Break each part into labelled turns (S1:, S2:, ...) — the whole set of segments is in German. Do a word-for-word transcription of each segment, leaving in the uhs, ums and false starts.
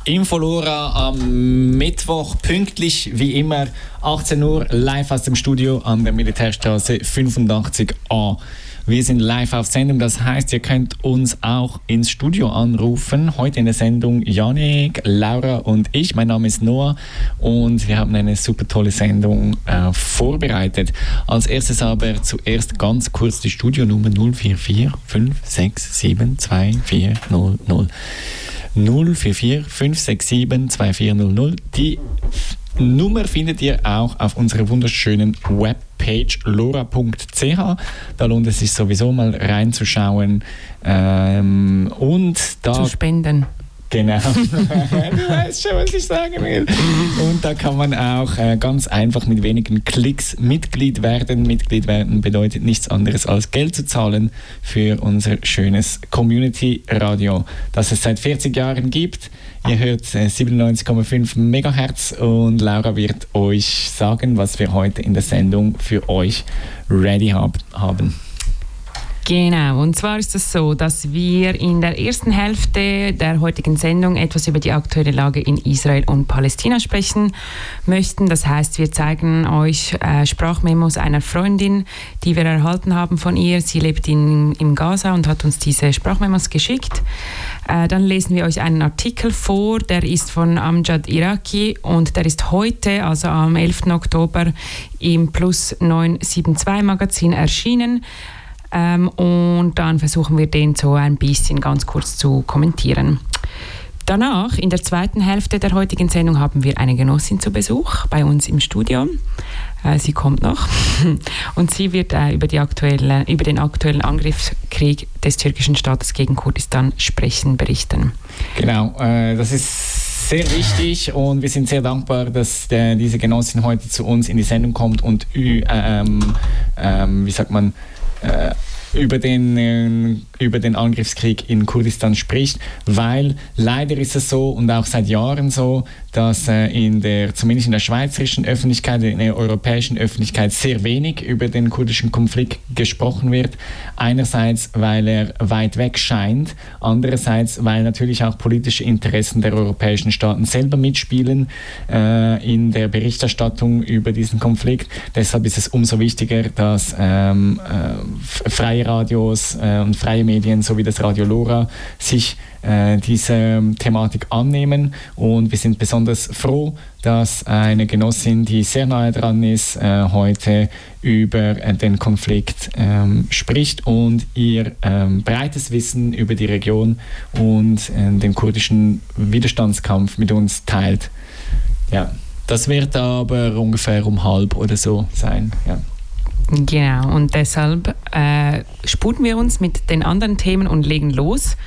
S1: Infolora am Mittwoch, pünktlich wie immer, achtzehn Uhr, live aus dem Studio an der Militärstraße fünfundachtzig a. Wir sind live auf Sendung, das heißt, ihr könnt uns auch ins Studio anrufen. Heute in der Sendung Janik, Laura und ich. Mein Name ist Noah und wir haben eine super tolle Sendung äh, vorbereitet. Als erstes aber zuerst ganz kurz die Studionummer null vier vier fünf sechs sieben zwei vier null null. null vier vier fünf sechs sieben zwei vier null null. Die Nummer findet ihr auch auf unserer wunderschönen Webpage lora punkt c h. Da lohnt es sich sowieso mal reinzuschauen. Ähm, und da
S2: zu spenden.
S1: Genau. Du weißt schon, was ich sagen will. Und da kann man auch äh, ganz einfach mit wenigen Klicks Mitglied werden. Mitglied werden bedeutet nichts anderes als Geld zu zahlen für unser schönes Community-Radio, das es seit vierzig Jahren gibt. Ihr hört äh, siebenundneunzig Komma fünf Megahertz und Laura wird euch sagen, was wir heute in der Sendung für euch ready hab, haben.
S2: Genau, und zwar ist es so, dass wir in der ersten Hälfte der heutigen Sendung etwas über die aktuelle Lage in Israel und Palästina sprechen möchten. Das heißt, wir zeigen euch äh, Sprachmemos einer Freundin, die wir erhalten haben von ihr. Sie lebt in, in Gaza und hat uns diese Sprachmemos geschickt. Äh, dann lesen wir euch einen Artikel vor, der ist von Amjad Iraki und der ist heute, also am elften Oktober, im Plus neun sieben zwei Magazin erschienen. Ähm, und dann versuchen wir den so ein bisschen ganz kurz zu kommentieren. Danach, in der zweiten Hälfte der heutigen Sendung, haben wir eine Genossin zu Besuch bei uns im Studio. Äh, sie kommt noch und sie wird äh, über, die aktuelle, über den aktuellen Angriffskrieg des türkischen Staates gegen Kurdistan sprechen, berichten.
S1: Genau, äh, das ist sehr wichtig und wir sind sehr dankbar, dass der, diese Genossin heute zu uns in die Sendung kommt und äh, ähm, ähm, wie sagt man, Äh, über den, äh, über den Angriffskrieg in Kurdistan spricht, weil leider ist es so und auch seit Jahren so, dass äh, in der, zumindest in der schweizerischen Öffentlichkeit, in der europäischen Öffentlichkeit sehr wenig über den kurdischen Konflikt gesprochen wird. Einerseits, weil er weit weg scheint, andererseits, weil natürlich auch politische Interessen der europäischen Staaten selber mitspielen äh, in der Berichterstattung über diesen Konflikt. Deshalb ist es umso wichtiger, dass ähm, äh, freie Radios äh, und freie Medien sowie das Radio Lora sich äh, diese Thematik annehmen und wir sind besonders froh, dass eine Genossin, die sehr nahe dran ist, äh, heute über äh, den Konflikt ähm, spricht und ihr ähm, breites Wissen über die Region und äh, den kurdischen Widerstandskampf mit uns teilt. Ja, das wird aber ungefähr um halb oder so sein. Ja.
S2: Genau, und deshalb äh, sputen wir uns mit den anderen Themen und legen los.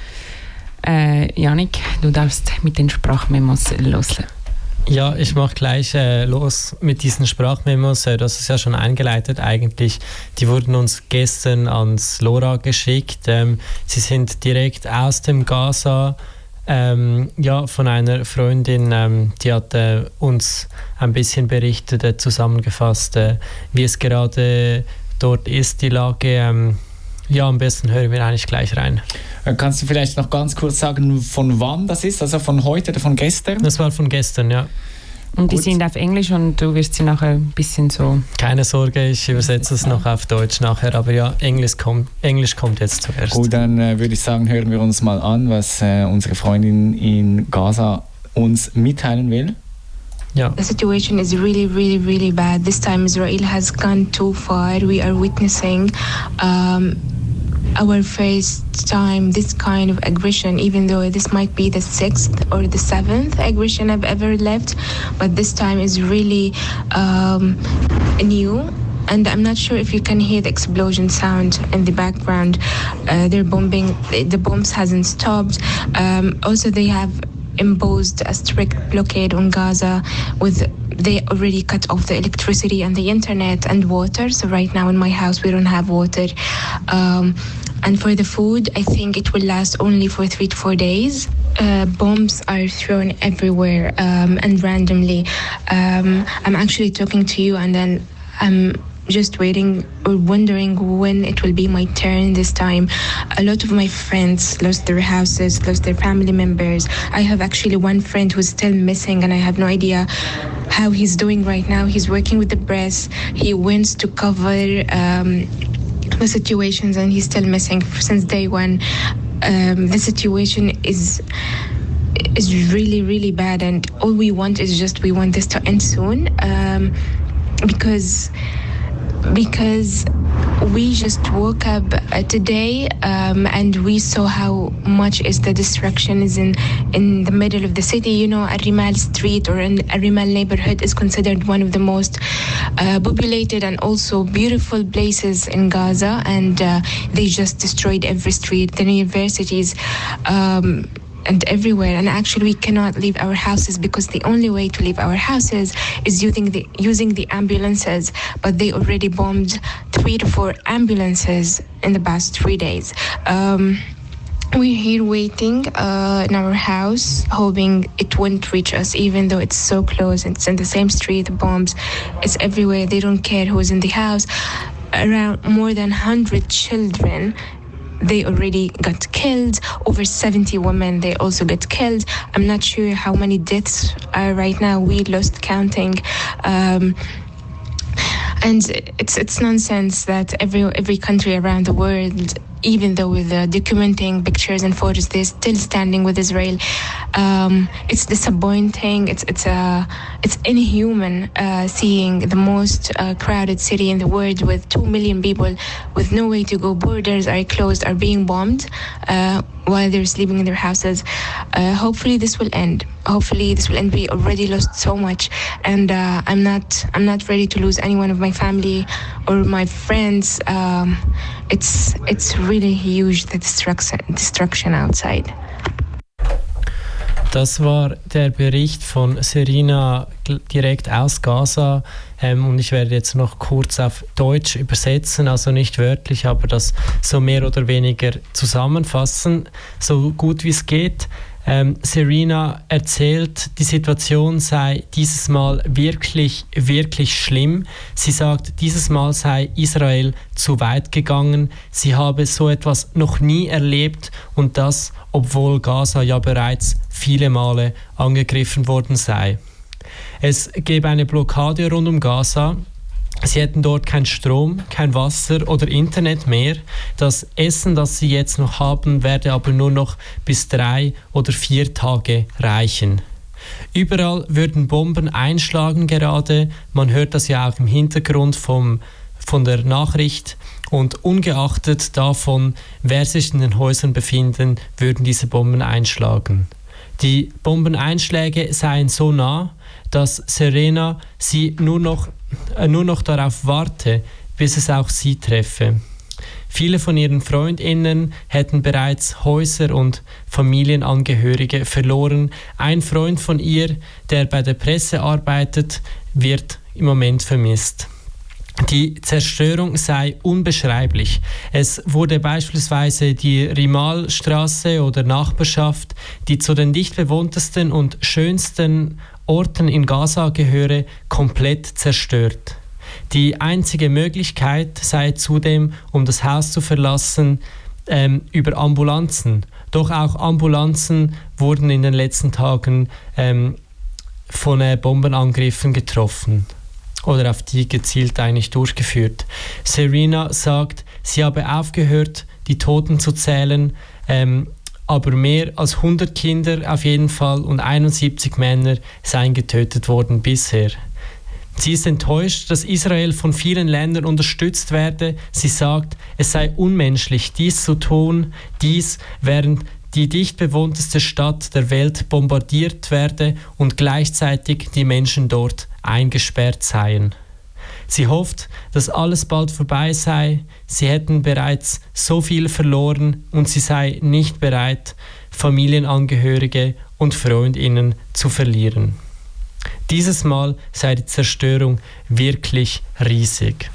S2: Äh, Janik, du darfst mit den Sprachmemos loslegen.
S3: Ja, ich mache gleich äh, los mit diesen Sprachmemos. Äh, das ist ja schon eingeleitet eigentlich. Die wurden uns gestern ans Lora geschickt. Ähm, sie sind direkt aus dem Gaza. Ähm, ja, von einer Freundin, ähm, die hat äh, uns ein bisschen berichtet, äh, zusammengefasst, äh, wie es gerade dort ist, die Lage. Ähm, ja, am besten hören wir eigentlich gleich rein.
S1: Kannst du vielleicht noch ganz kurz sagen, von wann das ist? Also von heute oder von gestern?
S3: Das war von gestern, ja.
S2: Und die Gut. sind auf Englisch und du wirst sie nachher ein bisschen so...
S3: Keine Sorge, ich übersetze es noch auf Deutsch nachher, aber ja, Englisch kommt, Englisch kommt jetzt zuerst.
S1: Gut, dann äh, würde ich sagen, hören wir uns mal an, was äh, unsere Freundin in Gaza uns mitteilen will.
S3: Yeah.
S4: The situation is really, really, really bad. This time Israel has gone too far. We are witnessing um, our first time this kind of aggression, even though this might be the sixth or the seventh aggression I've ever lived, but this time is really um, new. And I'm not sure if you can hear the explosion sound in the background. Uh, they're bombing, the bombs hasn't stopped. Um, also, they have imposed a strict blockade on Gaza with they already cut off the electricity and the internet and water. So right now in my house we don't have water. Um, and for the food, I think it will last only for three to four days. Uh, bombs are thrown everywhere um, and randomly. Um, I'm actually talking to you and then I'm just waiting or wondering when it will be my turn this time. A lot of my friends lost their houses, lost their family members. I have actually one friend who's still missing, and I have no idea how he's doing right now. He's working with the press. He wants to cover um, the situations, and he's still missing since day one. Um, the situation is is really, really bad, and all we want is just we want this to end soon, um, because because we just woke up uh, today um, and we saw how much is the destruction is in in the middle of the city. You know, Al-Rimal Street or in Al-Rimal neighborhood is considered one of the most uh, populated and also beautiful places in Gaza, and uh, they just destroyed every street, the universities, um, and everywhere. And actually we cannot leave our houses because the only way to leave our houses is using the using the ambulances, but they already bombed three to four ambulances in the past three days. Um, we're here waiting uh, in our house, hoping it won't reach us, even though it's so close. It's in the same street, the bombs, it's everywhere. They don't care who's in the house. Around more than one hundred children, they already got killed. Over seventy women, they also got killed. I'm not sure how many deaths are right now. We lost counting. Um, and it's it's nonsense that every every country around the world, even though with uh, documenting pictures and photos, they're still standing with Israel. Um, it's disappointing. It's it's uh, it's inhuman uh, seeing the most uh, crowded city in the world with two million people with no way to go. Borders are closed, are being bombed uh, while they're sleeping in their houses. Uh, hopefully this will end. Hopefully this will end. We already lost so much, and uh, I'm not I'm not ready to lose any one of my family or my friends. Um, it's it's really huge, the destruction destruction outside.
S3: Das war der Bericht von Serena direkt aus Gaza, ähm, und ich werde jetzt noch kurz auf Deutsch übersetzen, also nicht wörtlich, aber das so mehr oder weniger zusammenfassen, so gut wie es geht. Ähm, Serena erzählt, die Situation sei dieses Mal wirklich, wirklich schlimm. Sie sagt, dieses Mal sei Israel zu weit gegangen. Sie habe so etwas noch nie erlebt, und das, obwohl Gaza ja bereits viele Male angegriffen worden sei. Es gäbe eine Blockade rund um Gaza. Sie hätten dort keinen Strom, kein Wasser oder Internet mehr. Das Essen, das sie jetzt noch haben, werde aber nur noch bis drei oder vier Tage reichen. Überall würden Bomben einschlagen gerade. Man hört das ja auch im Hintergrund vom, von der Nachricht. Und ungeachtet davon, wer sich in den Häusern befinden, würden diese Bomben einschlagen. Die Bombeneinschläge seien so nah, dass Serena sie nur noch, äh, nur noch darauf warte, bis es auch sie treffe. Viele von ihren FreundInnen hätten bereits Häuser und Familienangehörige verloren. Ein Freund von ihr, der bei der Presse arbeitet, wird im Moment vermisst. Die Zerstörung sei unbeschreiblich. Es wurde beispielsweise die Rimal-Straße oder Nachbarschaft, die zu den dicht bewohntesten und schönsten Orten in Gaza gehöre, komplett zerstört. Die einzige Möglichkeit sei zudem, um das Haus zu verlassen, ähm, über Ambulanzen. Doch auch Ambulanzen wurden in den letzten Tagen ähm, von äh, Bombenangriffen getroffen oder auf die gezielt eigentlich durchgeführt. Serena sagt, sie habe aufgehört, die Toten zu zählen, ähm, aber mehr als hundert Kinder auf jeden Fall und einundsiebzig Männer seien getötet worden bisher. Sie ist enttäuscht, dass Israel von vielen Ländern unterstützt werde. Sie sagt, es sei unmenschlich, dies zu tun, dies während die dicht bewohnteste Stadt der Welt bombardiert werde und gleichzeitig die Menschen dort eingesperrt seien. Sie hofft, dass alles bald vorbei sei. Sie hätten bereits so viel verloren und sie sei nicht bereit, Familienangehörige und FreundInnen zu verlieren. Dieses Mal sei die Zerstörung wirklich riesig.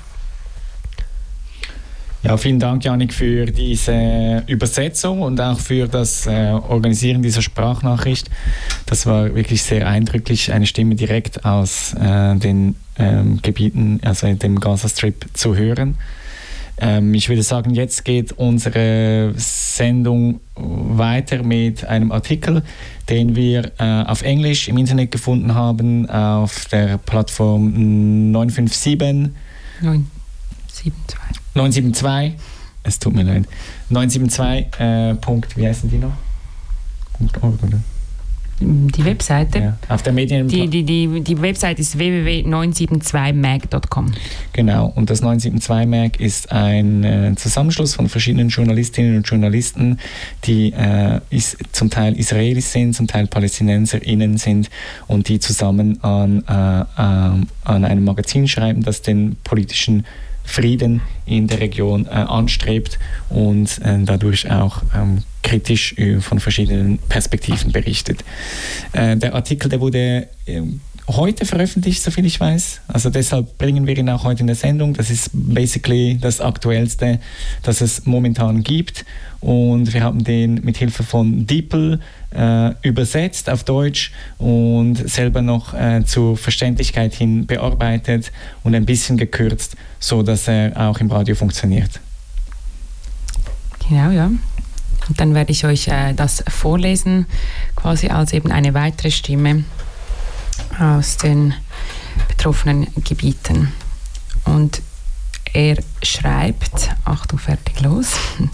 S1: Ja, vielen Dank, Janik, für diese Übersetzung und auch für das äh, Organisieren dieser Sprachnachricht. Das war wirklich sehr eindrücklich, eine Stimme direkt aus äh, den ähm, Gebieten, also dem Gazastrip, zu hören. Ähm, ich würde sagen, jetzt geht unsere Sendung weiter mit einem Artikel, den wir äh, auf Englisch im Internet gefunden haben, auf der Plattform neun fünf sieben
S2: neun sieben zwei
S1: neun sieben zwei. Es tut mir leid. neun sieben zwei. Äh, Punkt, wie heißen die noch? .org, oder?
S2: Die Webseite?
S1: Ja, auf der Medien...
S2: Die, die, die, die Webseite ist w w w punkt neun sieben zwei mag punkt com.
S1: Genau, und das neun sieben zwei Mag ist ein äh, Zusammenschluss von verschiedenen Journalistinnen und Journalisten, die äh, is, zum Teil Israelis sind, zum Teil PalästinenserInnen sind und die zusammen an, äh, äh, an einem Magazin schreiben, das den politischen Frieden in der Region äh, anstrebt und äh, dadurch auch ähm, kritisch äh, von verschiedenen Perspektiven berichtet. Äh, der Artikel, der wurde äh, heute veröffentlicht, soviel ich weiß. Also deshalb bringen wir ihn auch heute in der Sendung. Das ist basically das Aktuellste, das es momentan gibt. Und wir haben den mit Hilfe von DeepL äh, übersetzt auf Deutsch und selber noch äh, zur Verständlichkeit hin bearbeitet und ein bisschen gekürzt, so dass er auch im Radio funktioniert.
S2: Genau, ja. Und dann werde ich euch äh, das vorlesen, quasi als eben eine weitere Stimme aus den betroffenen Gebieten. Und er schreibt, Achtung, fertig, los.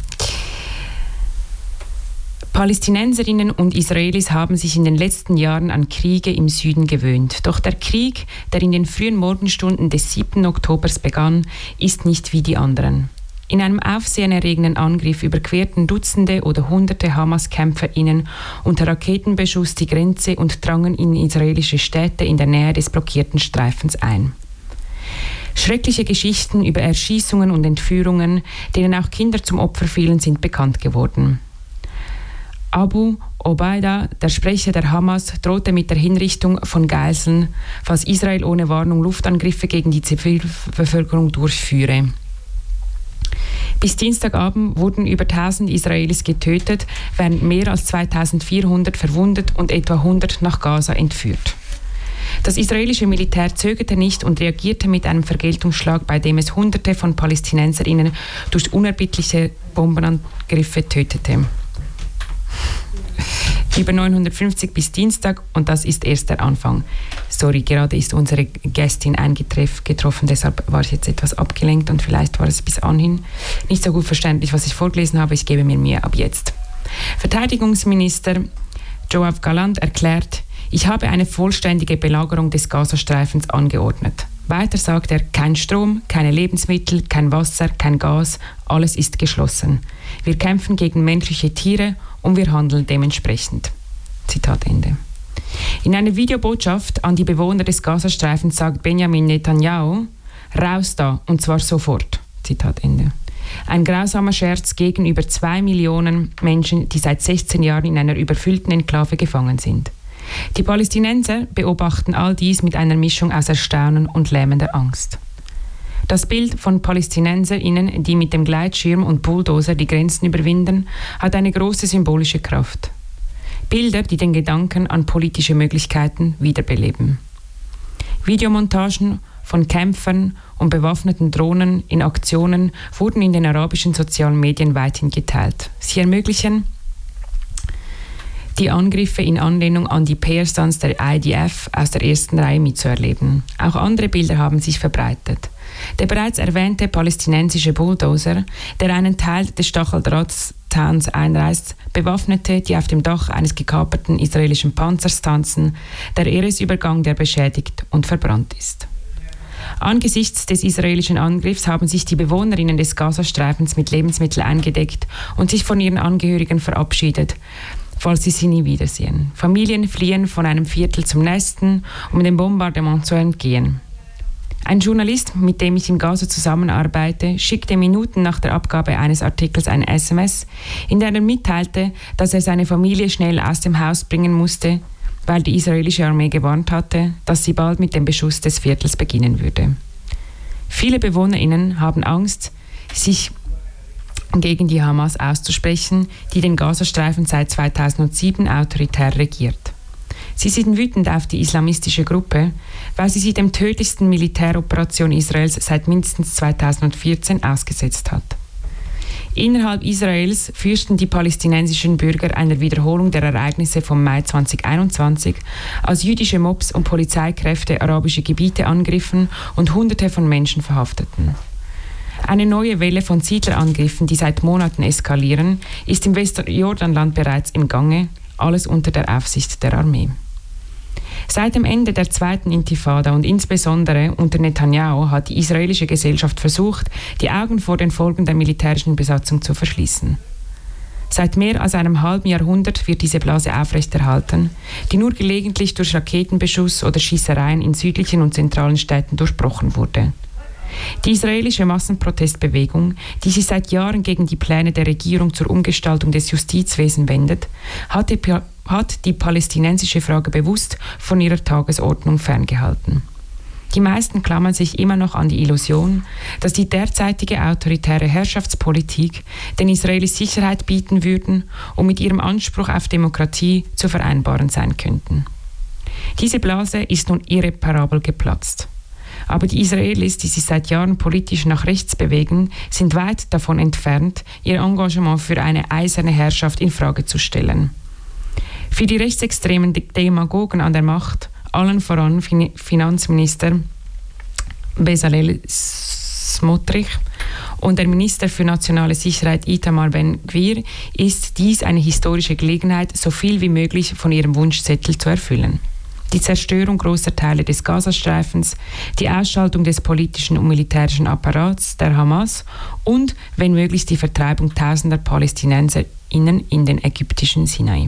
S2: Palästinenserinnen und Israelis haben sich in den letzten Jahren an Kriege im Süden gewöhnt. Doch der Krieg, der in den frühen Morgenstunden des siebten Oktobers begann, ist nicht wie die anderen. In einem aufsehenerregenden Angriff überquerten Dutzende oder Hunderte Hamas-KämpferInnen unter Raketenbeschuss die Grenze und drangen in israelische Städte in der Nähe des blockierten Streifens ein. Schreckliche Geschichten über Erschießungen und Entführungen, denen auch Kinder zum Opfer fielen, sind bekannt geworden. Abu Obaida, der Sprecher der Hamas, drohte mit der Hinrichtung von Geiseln, falls Israel ohne Warnung Luftangriffe gegen die Zivilbevölkerung durchführe. Bis Dienstagabend wurden über tausend Israelis getötet, während mehr als zweitausendvierhundert verwundet und etwa hundert nach Gaza entführt. Das israelische Militär zögerte nicht und reagierte mit einem Vergeltungsschlag, bei dem es Hunderte von PalästinenserInnen durch unerbittliche Bombenangriffe tötete. Über neunhundertfünfzig bis Dienstag und das ist erst der Anfang. Sorry, gerade ist unsere Gästin eingetroffen, deshalb war ich jetzt etwas abgelenkt und vielleicht war es bis anhin nicht so gut verständlich, was ich vorgelesen habe. Ich gebe mir Mühe ab jetzt. Verteidigungsminister Yoav Gallant erklärt, ich habe eine vollständige Belagerung des Gazastreifens angeordnet. Weiter sagt er, kein Strom, keine Lebensmittel, kein Wasser, kein Gas, alles ist geschlossen. Wir kämpfen gegen menschliche Tiere und wir handeln dementsprechend. Zitat Ende. In einer Videobotschaft an die Bewohner des Gazastreifens sagt Benjamin Netanyahu, raus da, und zwar sofort. Zitat Ende. Ein grausamer Scherz gegenüber zwei Millionen Menschen, die seit sechzehn Jahren in einer überfüllten Enklave gefangen sind. Die Palästinenser beobachten all dies mit einer Mischung aus Erstaunen und lähmender Angst. Das Bild von PalästinenserInnen, die mit dem Gleitschirm und Bulldozer die Grenzen überwinden, hat eine große symbolische Kraft. Bilder, die den Gedanken an politische Möglichkeiten wiederbeleben. Videomontagen von Kämpfern und bewaffneten Drohnen in Aktionen wurden in den arabischen sozialen Medien weithin geteilt. Sie ermöglichen die Angriffe in Anlehnung an die P R-Stunts der I D F aus der ersten Reihe mitzuerleben. Auch andere Bilder haben sich verbreitet. Der bereits erwähnte palästinensische Bulldozer, der einen Teil des Stacheldrahtzauns einreißt, Bewaffnete, die auf dem Dach eines gekaperten israelischen Panzers tanzen, der Eresübergang, der beschädigt und verbrannt ist. Angesichts des israelischen Angriffs haben sich die Bewohnerinnen des Gazastreifens mit Lebensmitteln eingedeckt und sich von ihren Angehörigen verabschiedet, falls sie sie nie wiedersehen. Familien fliehen von einem Viertel zum nächsten, um dem Bombardement zu entgehen. Ein Journalist, mit dem ich in Gaza zusammenarbeite, schickte Minuten nach der Abgabe eines Artikels ein S M S, in der er mitteilte, dass er seine Familie schnell aus dem Haus bringen musste, weil die israelische Armee gewarnt hatte, dass sie bald mit dem Beschuss des Viertels beginnen würde. Viele BewohnerInnen haben Angst, sich gegen die Hamas auszusprechen, die den Gazastreifen seit zweitausendsieben autoritär regiert. Sie sind wütend auf die islamistische Gruppe, weil sie sie dem tödlichsten Militäroperation Israels seit mindestens zweitausendvierzehn ausgesetzt hat. Innerhalb Israels fürchten die palästinensischen Bürger einer Wiederholung der Ereignisse vom Mai zweitausendeinundzwanzig, als jüdische Mobs und Polizeikräfte arabische Gebiete angriffen und Hunderte von Menschen verhafteten. Eine neue Welle von Siedlerangriffen, die seit Monaten eskalieren, ist im Westjordanland bereits im Gange, alles unter der Aufsicht der Armee. Seit dem Ende der zweiten Intifada und insbesondere unter Netanyahu hat die israelische Gesellschaft versucht, die Augen vor den Folgen der militärischen Besatzung zu verschließen. Seit mehr als einem halben Jahrhundert wird diese Blase aufrechterhalten, die nur gelegentlich durch Raketenbeschuss oder Schießereien in südlichen und zentralen Städten durchbrochen wurde. Die israelische Massenprotestbewegung, die sich seit Jahren gegen die Pläne der Regierung zur Umgestaltung des Justizwesens wendet, hat die, hat die palästinensische Frage bewusst von ihrer Tagesordnung ferngehalten. Die meisten klammern sich immer noch an die Illusion, dass die derzeitige autoritäre Herrschaftspolitik den Israelis Sicherheit bieten würden und mit ihrem Anspruch auf Demokratie zu vereinbaren sein könnten. Diese Blase ist nun irreparabel geplatzt. Aber die Israelis, die sich seit Jahren politisch nach rechts bewegen, sind weit davon entfernt, ihr Engagement für eine eiserne Herrschaft in Frage zu stellen. Für die rechtsextremen Demagogen an der Macht, allen voran fin- Finanzminister Bezalel Smotrich und der Minister für nationale Sicherheit Itamar Ben-Gvir, ist dies eine historische Gelegenheit, so viel wie möglich von ihrem Wunschzettel zu erfüllen. Die Zerstörung großer Teile des Gazastreifens, die Ausschaltung des politischen und militärischen Apparats der Hamas und, wenn möglich, die Vertreibung tausender PalästinenserInnen in den ägyptischen Sinai.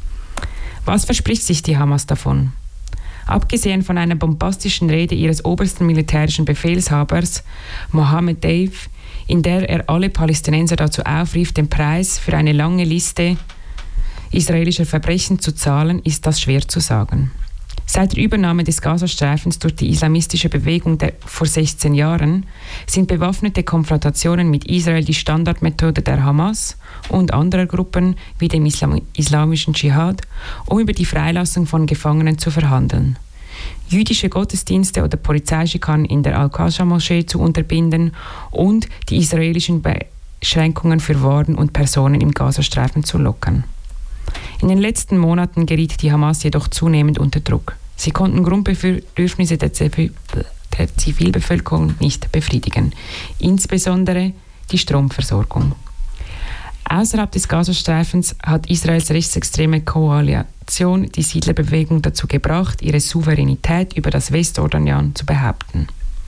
S2: Was verspricht sich die Hamas davon? Abgesehen von einer bombastischen Rede ihres obersten militärischen Befehlshabers, Mohammed Deif, in der er alle Palästinenser dazu aufrief, den Preis für eine lange Liste israelischer Verbrechen zu zahlen, ist das schwer zu sagen. Seit der Übernahme des Gazastreifens durch die islamistische Bewegung der, vor sechzehn Jahren sind bewaffnete Konfrontationen mit Israel die Standardmethode der Hamas und anderer Gruppen wie dem Islam- islamischen Dschihad, um über die Freilassung von Gefangenen zu verhandeln. Jüdische Gottesdienste oder Polizeischikanen in der Al-Qasha-Moschee zu unterbinden und die israelischen Beschränkungen für Waren und Personen im Gazastreifen zu lockern. In den letzten Monaten geriet die Hamas jedoch zunehmend unter Druck. Sie konnten Grundbedürfnisse der, Zivil- der Zivilbevölkerung nicht befriedigen, insbesondere die Stromversorgung. Außerhalb des Gazastreifens hat Israels rechtsextreme Koalition die Siedlerbewegung dazu gebracht, ihre Souveränität über das Westjordanland zu behaupten.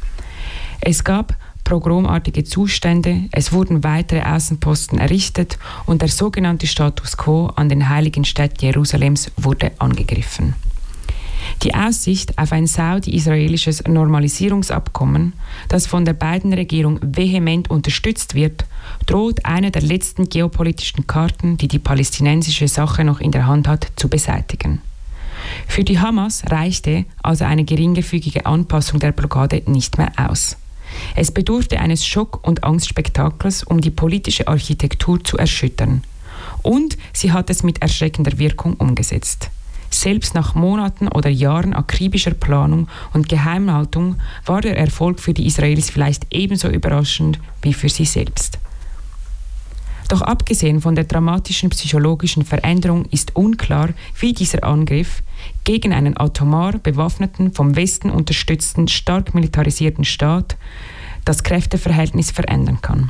S2: Es gab pogromartige Zustände, es wurden weitere Außenposten errichtet und der sogenannte Status quo an den heiligen Städten Jerusalems wurde angegriffen. Die Aussicht auf ein saudi-israelisches Normalisierungsabkommen, das von der Biden-Regierung vehement unterstützt wird, droht eine der letzten geopolitischen Karten, die die palästinensische Sache noch in der Hand hat, zu beseitigen. Für die Hamas reichte also eine geringfügige Anpassung der Blockade nicht mehr aus. Es bedurfte eines Schock- und Angstspektakels, um die politische Architektur zu erschüttern. Und sie hat es mit erschreckender Wirkung umgesetzt. Selbst nach Monaten oder Jahren akribischer Planung und Geheimhaltung war der Erfolg für die Israelis vielleicht ebenso überraschend wie für sie selbst. Doch abgesehen von der dramatischen psychologischen Veränderung ist unklar, wie dieser Angriff gegen einen atomar bewaffneten, vom Westen unterstützten, stark militarisierten Staat das Kräfteverhältnis verändern kann.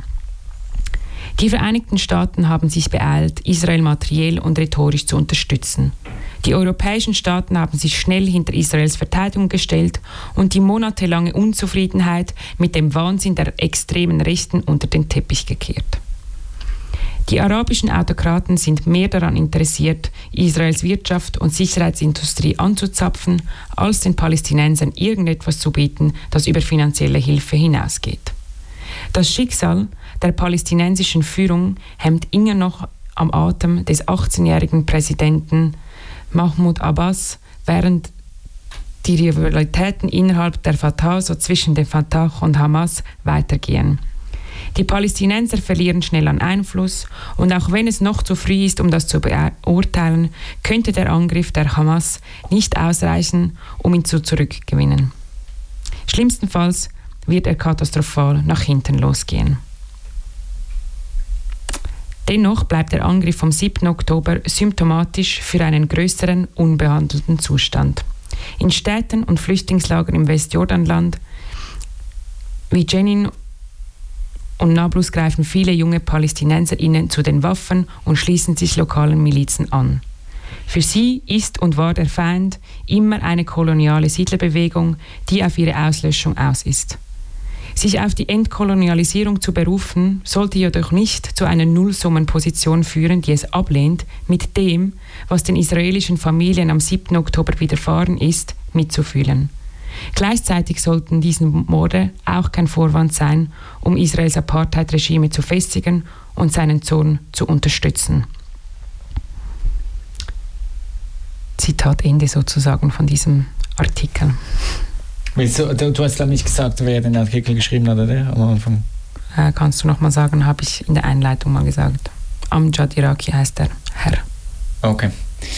S2: Die Vereinigten Staaten haben sich beeilt, Israel materiell und rhetorisch zu unterstützen. Die europäischen Staaten haben sich schnell hinter Israels Verteidigung gestellt und die monatelange Unzufriedenheit mit dem Wahnsinn der extremen Rechten unter den Teppich gekehrt. Die arabischen Autokraten sind mehr daran interessiert, Israels Wirtschaft und Sicherheitsindustrie anzuzapfen, als den Palästinensern irgendetwas zu bieten, das über finanzielle Hilfe hinausgeht. Das Schicksal der palästinensischen Führung hemmt immer noch am Atem des achtzehnjährigen Präsidenten Mahmoud Abbas, während die Rivalitäten innerhalb der Fatah, so zwischen dem Fatah und Hamas, weitergehen. Die Palästinenser verlieren schnell an Einfluss und auch wenn es noch zu früh ist, um das zu beurteilen, könnte der Angriff der Hamas nicht ausreichen, um ihn zu zurückgewinnen. Schlimmstenfalls wird er katastrophal nach hinten losgehen. Dennoch bleibt der Angriff vom siebten Oktober symptomatisch für einen größeren, unbehandelten Zustand. In Städten und Flüchtlingslagern im Westjordanland wie Jenin und Nablus greifen viele junge PalästinenserInnen zu den Waffen und schließen sich lokalen Milizen an. Für sie ist und war der Feind immer eine koloniale Siedlerbewegung, die auf ihre Auslöschung aus ist. Sich auf die Entkolonialisierung zu berufen, sollte jedoch nicht zu einer Nullsummenposition führen, die es ablehnt, mit dem, was den israelischen Familien am siebten Oktober widerfahren ist, mitzufühlen. Gleichzeitig sollten diese Morde auch kein Vorwand sein, um Israels Apartheid-Regime zu festigen und seinen Zorn zu unterstützen. Zitat Ende sozusagen von diesem Artikel.
S1: Du, du hast glaube ich nicht gesagt, wer den Artikel geschrieben hat, oder? Am Anfang.
S2: Äh, kannst du noch mal sagen, habe ich in der Einleitung mal gesagt. Amjad Iraki heißt der Herr.
S1: Okay.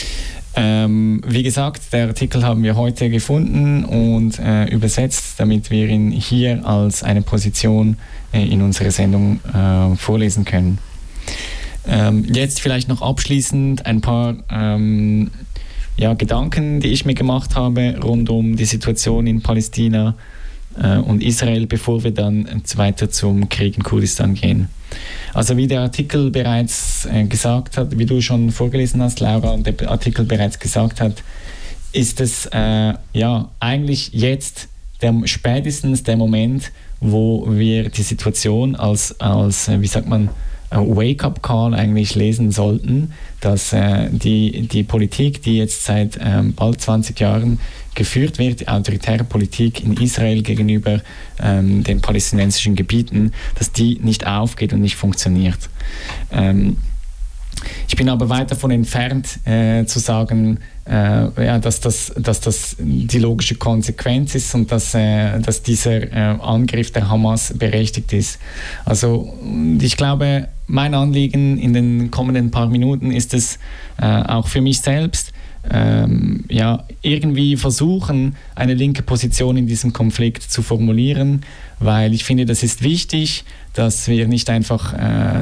S1: Ähm, wie gesagt, der Artikel haben wir heute gefunden und äh, übersetzt, damit wir ihn hier als eine Position äh, in unserer Sendung äh, vorlesen können. Ähm, jetzt vielleicht noch abschließend ein paar ähm, ja, Gedanken, die ich mir gemacht habe rund um die Situation in Palästina äh, und Israel, bevor wir dann weiter zum Krieg in Kurdistan gehen. Also wie der Artikel bereits äh, gesagt hat, wie du schon vorgelesen hast, Laura, und der Artikel bereits gesagt hat, ist es äh, ja eigentlich jetzt der, spätestens der Moment, wo wir die Situation als, als äh, wie sagt man, Wake-up-Call eigentlich lesen sollten, dass äh, die, die Politik, die jetzt seit ähm, bald zwanzig Jahren geführt wird, die autoritäre Politik in Israel gegenüber ähm, den palästinensischen Gebieten, dass die nicht aufgeht und nicht funktioniert. Ähm, ich bin aber weit davon entfernt, äh, zu sagen, äh, ja, dass, das, dass das die logische Konsequenz ist und dass, äh, dass dieser äh, Angriff der Hamas berechtigt ist. Also ich glaube, mein Anliegen in den kommenden paar Minuten ist es äh, auch für mich selbst, ähm, ja, irgendwie versuchen, eine linke Position in diesem Konflikt zu formulieren, weil ich finde, das ist wichtig, dass wir nicht einfach äh,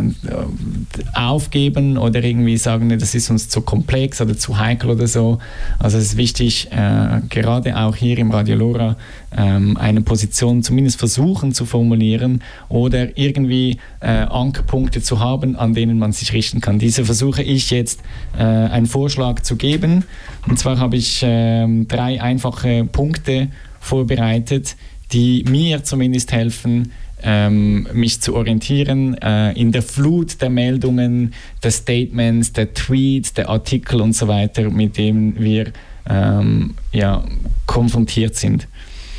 S1: aufgeben oder irgendwie sagen, das ist uns zu komplex oder zu heikel oder so. Also es ist wichtig, äh, gerade auch hier im Radio Lora ähm, eine Position zumindest versuchen zu formulieren oder irgendwie äh, Ankerpunkte zu haben, an denen man sich richten kann. Diese versuche ich jetzt äh, einen Vorschlag zu geben. Und zwar habe ich äh, drei einfache Punkte vorbereitet, die mir zumindest helfen, ähm, mich zu orientieren äh, in der Flut der Meldungen, der Statements, der Tweets, der Artikel und so weiter, mit denen wir ähm, ja, konfrontiert sind.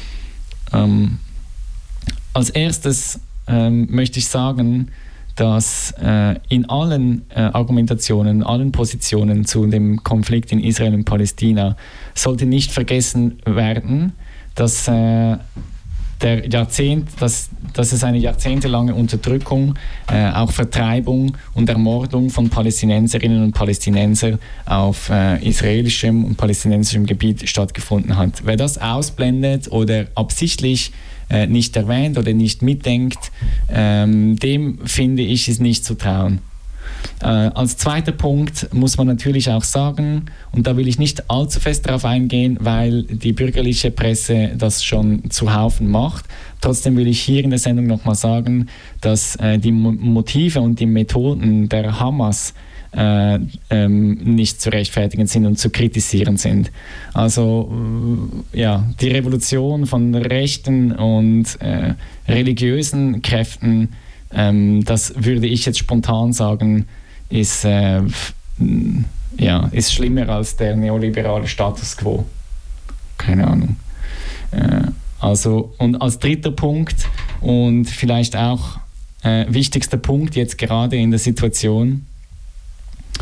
S1: Ähm, als erstes ähm, möchte ich sagen, dass äh, in allen äh, Argumentationen, in allen Positionen zu dem Konflikt in Israel und Palästina sollte nicht vergessen werden, dass äh, der Jahrzehnt, dass, dass es eine jahrzehntelange Unterdrückung, äh, auch Vertreibung und Ermordung von Palästinenserinnen und Palästinensern auf äh, israelischem und palästinensischem Gebiet stattgefunden hat. Wer das ausblendet oder absichtlich äh, nicht erwähnt oder nicht mitdenkt, ähm, dem finde ich, ist nicht zu trauen. Äh, als zweiter Punkt muss man natürlich auch sagen, und da will ich nicht allzu fest darauf eingehen, weil die bürgerliche Presse das schon zuhaufen macht. Trotzdem will ich hier in der Sendung nochmal sagen, dass äh, die Motive und die Methoden der Hamas äh, ähm, nicht zu rechtfertigen sind und zu kritisieren sind. Also äh, ja, die Revolution von rechten und äh, religiösen Kräften, Ähm, das würde ich jetzt spontan sagen, ist, äh, ja, ist schlimmer als der neoliberale Status quo. Keine Ahnung. Äh, also, und als dritter Punkt und vielleicht auch äh, wichtigster Punkt jetzt gerade in der Situation,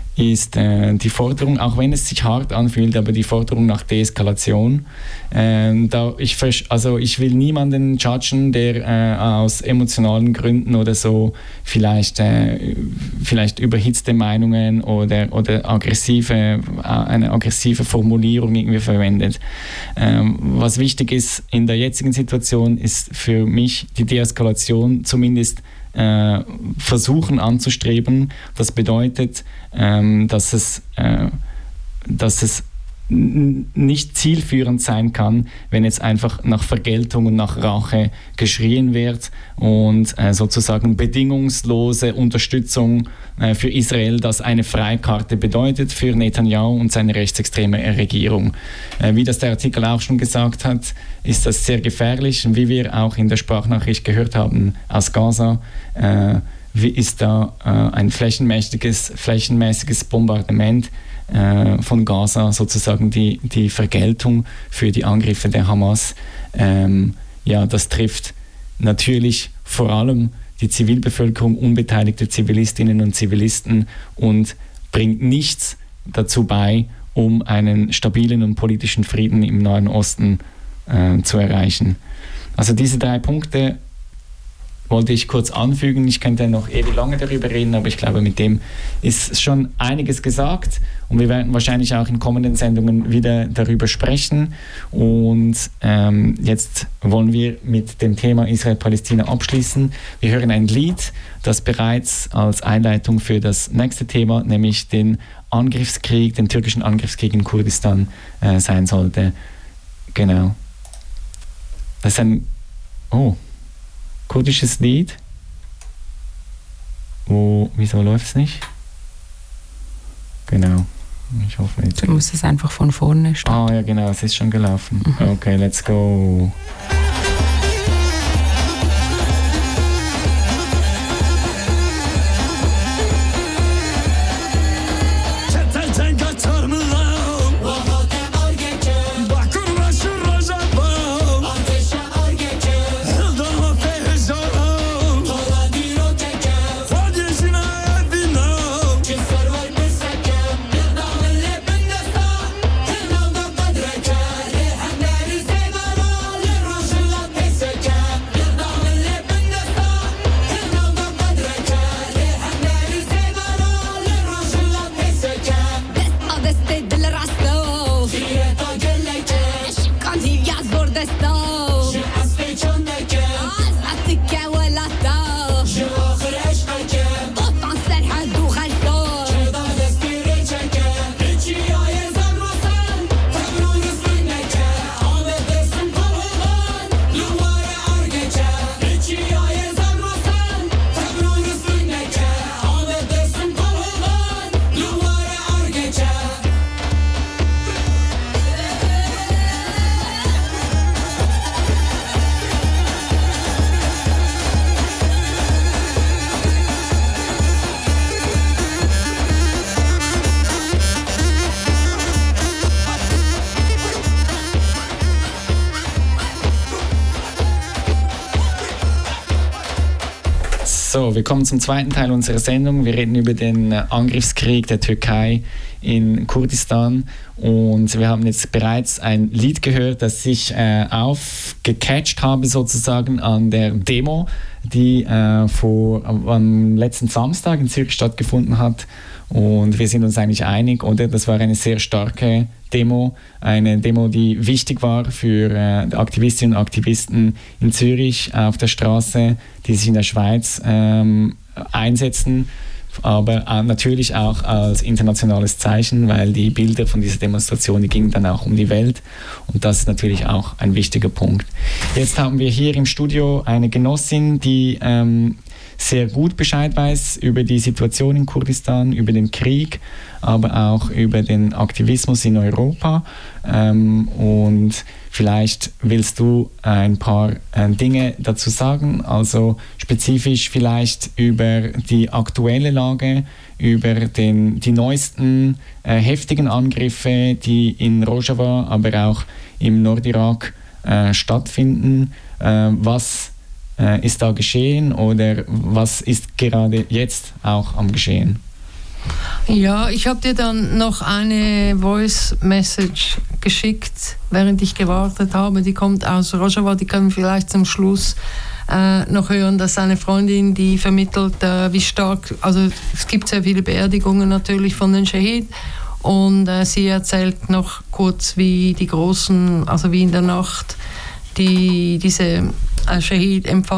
S1: ist äh, die Forderung, auch wenn es sich hart anfühlt, aber die Forderung nach Deeskalation. Äh, da ich, also ich will niemanden judgen, der äh, aus emotionalen Gründen oder so vielleicht, äh, vielleicht überhitzte Meinungen oder, oder aggressive, eine aggressive Formulierung irgendwie verwendet. Ähm, was wichtig ist in der jetzigen Situation, ist für mich die Deeskalation zumindest Äh, versuchen anzustreben. Das bedeutet, ähm, dass es, äh, dass es n- nicht zielführend sein kann, wenn jetzt einfach nach Vergeltung und nach Rache geschrien wird und äh, sozusagen bedingungslose Unterstützung äh, für Israel, das eine Freikarte bedeutet für Netanyahu und seine rechtsextreme Regierung. Äh, wie das der Artikel auch schon gesagt hat, ist das sehr gefährlich. Und wie wir auch in der Sprachnachricht gehört haben aus Gaza, äh, wie ist da äh, ein flächenmäßiges, flächenmäßiges Bombardement äh, von Gaza, sozusagen die, die Vergeltung für die Angriffe der Hamas. Ähm, ja, das trifft natürlich vor allem die Zivilbevölkerung, unbeteiligte Zivilistinnen und Zivilisten und bringt nichts dazu bei, um einen stabilen und politischen Frieden im Nahen Osten äh, zu erreichen. Also diese drei Punkte wollte ich kurz anfügen. Ich könnte noch ewig lange darüber reden, aber ich glaube, mit dem ist schon einiges gesagt und wir werden wahrscheinlich auch in kommenden Sendungen wieder darüber sprechen. Und ähm, jetzt wollen wir mit dem Thema Israel-Palästina abschließen. Wir hören ein Lied, das bereits als Einleitung für das nächste Thema, nämlich den Angriffskrieg, den türkischen Angriffskrieg in Kurdistan äh, sein sollte. Genau. Das ist ein... Oh... kurdisches Lied. Oh, wieso läuft es nicht? Genau. Ich hoffe jetzt.
S2: Du musst es einfach von vorne starten.
S1: Ah ja, genau, es ist schon gelaufen.
S2: Mhm.
S1: Okay, let's go. So, wir kommen zum zweiten Teil unserer Sendung. Wir reden über den Angriffskrieg der Türkei in Kurdistan und wir haben jetzt bereits ein Lied gehört, das ich äh, aufgecatcht habe sozusagen an der Demo, die äh, vor, am letzten Samstag in Zürich stattgefunden hat. Und wir sind uns eigentlich einig, oder? Das war eine sehr starke Demo, eine Demo, die wichtig war für äh, Aktivistinnen und Aktivisten in Zürich auf der Straße, die sich in der Schweiz ähm, einsetzen, aber äh, natürlich auch als internationales Zeichen, weil die Bilder von dieser Demonstration, die gingen dann auch um die Welt und das ist natürlich auch ein wichtiger Punkt. Jetzt haben wir hier im Studio eine Genossin, die ähm, sehr gut Bescheid weiß über die Situation in Kurdistan, über den Krieg, aber auch über den Aktivismus in Europa. Ähm, und vielleicht willst du ein paar äh, Dinge dazu sagen, also spezifisch vielleicht über die aktuelle Lage, über den, die neuesten äh, heftigen Angriffe, die in Rojava, aber auch im Nordirak äh, stattfinden. Äh, was ist da geschehen oder was ist gerade jetzt auch am Geschehen?
S5: Ja, ich habe dir dann noch eine Voice-Message geschickt, während ich gewartet habe. Die kommt aus Rojava, die können wir vielleicht zum Schluss äh, noch hören. Das ist eine Freundin, die vermittelt, äh, wie stark, also es gibt sehr viele Beerdigungen natürlich von den Schahid. Und äh, sie erzählt noch kurz, wie die Großen, also wie in der Nacht, die diese äh, Schahid empfangen.